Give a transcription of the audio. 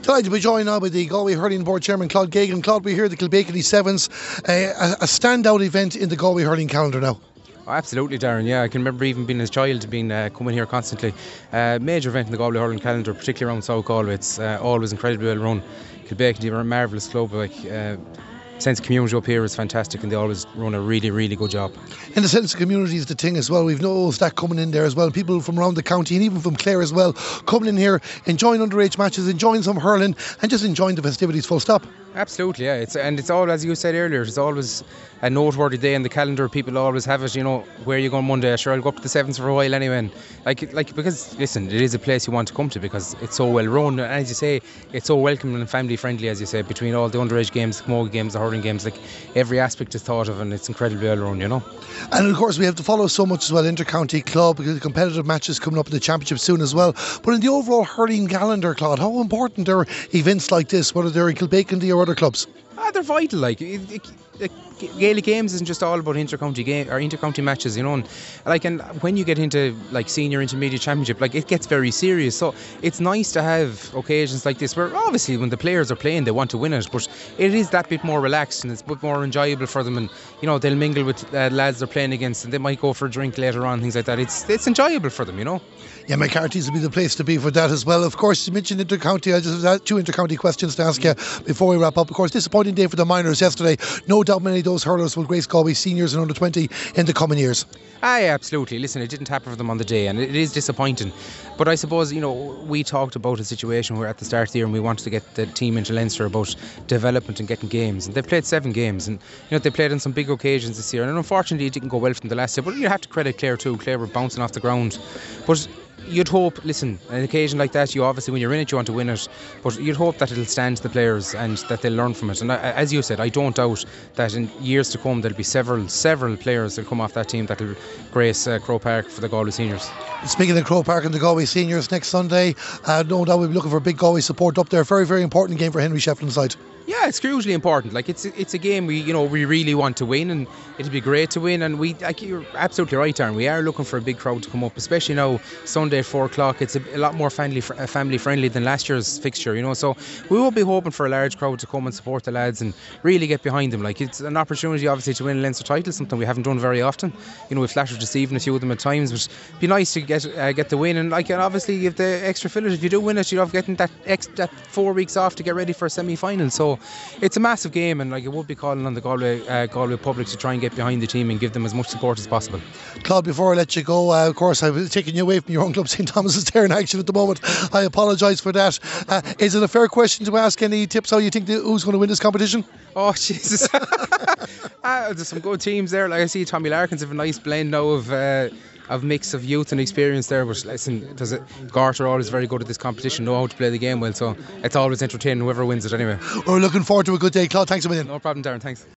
Delighted to be joined now by the Galway Hurling Board Chairman Claude Geoghegan. Claude, we're here at the Kilbacony Sevens, a standout event in the Galway hurling calendar now. Oh, absolutely, Darren. Yeah, I can remember even being as a child, coming here constantly. Major event in the Galway hurling calendar, particularly around South Galway. It's always incredibly well run. Kilbacony are a marvellous club. Sense of community up here is fantastic, and they always run a really, really good job. And the sense of community is the thing as well. We've noticed that coming in there as well. People from around the county and even from Clare as well coming in here, enjoying underage matches, enjoying some hurling, and just enjoying the festivities. Full stop. Absolutely, yeah. It's all, as you said earlier, it's always a noteworthy day in the calendar. People always have it, where are you going Monday? Sure, I'll go up to the Sevens for a while anyway. And because, listen, it is a place you want to come to because it's so well run. And as you say, it's so welcoming and family friendly, as you say, between all the underage games, the camogie games, the hurling games. Every aspect is thought of, and it's incredibly well run, And of course, we have to follow so much as well, inter-county club, because the competitive matches coming up in the championship soon as well. But in the overall hurling calendar, Claude, how important are events like this, whether they're in Kilbacony or other clubs? They're vital. Gaelic games isn't just all about inter-county matches, and when you get into senior intermediate championship, it gets very serious. So it's nice to have occasions like this where obviously when the players are playing they want to win it, but it is that bit more relaxed and it's a bit more enjoyable for them, and they'll mingle with lads they're playing against, and they might go for a drink later on, things like that. It's enjoyable for them, Yeah, McCarthy's will be the place to be for that as well. Of course, you mentioned inter-county. I just have two inter-county questions to ask you before we wrap up. Of course, disappointing day for the minors yesterday. No doubt many of those hurlers will grace Galway seniors and under 20 in the coming years. Aye, absolutely. Listen, it didn't happen for them on the day, and it is disappointing. But I suppose, we talked about a situation where at the start of the year and we wanted to get the team into Leinster about development and getting games. And they've played 7 games, and they played on some big occasions this year. And unfortunately, it didn't go well from the last year. But you have to credit Clare too. Clare were bouncing off the ground. But you'd hope, listen, an occasion like that, you obviously, when you're in it, you want to win it, but you'd hope that it'll stand to the players and that they'll learn from it. And as you said, I don't doubt that in years to come there'll be several players that'll come off that team that'll grace Croke Park for the Galway seniors. Speaking of Croke Park and the Galway seniors next Sunday, no doubt we'll be looking for big Galway support up there. Very, very important game for Henry Shefflin's side. Yeah, it's crucially important. It's a game we really want to win, and it'll be great to win. And you're absolutely right, Aaron. We are looking for a big crowd to come up, especially now Sunday at 4:00. It's a lot more family friendly than last year's fixture, So we will be hoping for a large crowd to come and support the lads and really get behind them. It's an opportunity, obviously, to win a Leinster title, something we haven't done very often. We've flattered deceiving a few of them at times, but it'd be nice to get the win. And obviously, if the extra fillers, if you do win it, you'll have getting that 4 weeks off to get ready for a semi-final. So it's a massive game, and it would be calling on the Galway public to try and get behind the team and give them as much support as possible. Claude, before I let you go, of course I've taken you away from your own club. St Thomas is there in action at the moment. I apologise for that. Is it a fair question to ask any tips how you think who's going to win this competition? Oh Jesus. There's some good teams there. I see Tommy Larkins have a nice blend now of mix of youth and experience there, but listen, Garter are always very good at this competition, know how to play the game well, so it's always entertaining whoever wins it anyway. We're looking forward to a good day, Claude. Thanks a million. No problem, Darren, thanks.